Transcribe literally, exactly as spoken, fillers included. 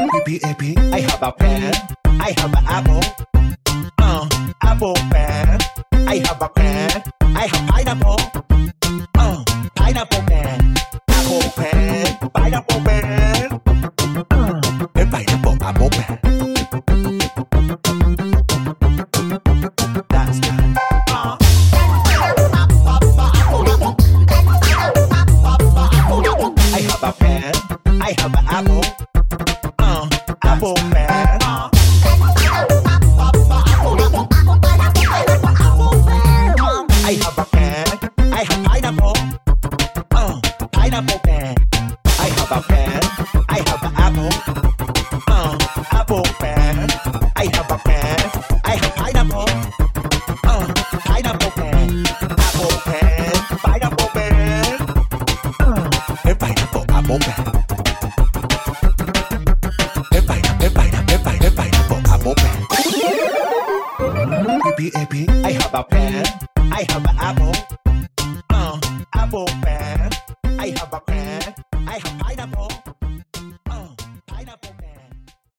P A P. I have a pen. I have an apple. Uh, apple pen. I have a pen. I have pineapple. Uh, pineapple pen. Apple pen. Pineapple pen. Uh, and pineapple apple pen. That's good. Uh. I have a pen. I have an apple. Uh, apple pen. Uh. I have a pen. I have pineapple. Uh, pineapple pen. I have a pen. I have an apple. Uh, apple pen. I have a pen. I have pineapple. Uh, pineapple pen. Apple pen. Pineapple pen. Uh, and pineapple apple pen. And pineapple, and pineapple, and pineapple, and pineapple apple pen. P A P. I have a pen. I have an apple. Uh, apple pen. I have a pen. I have pineapple.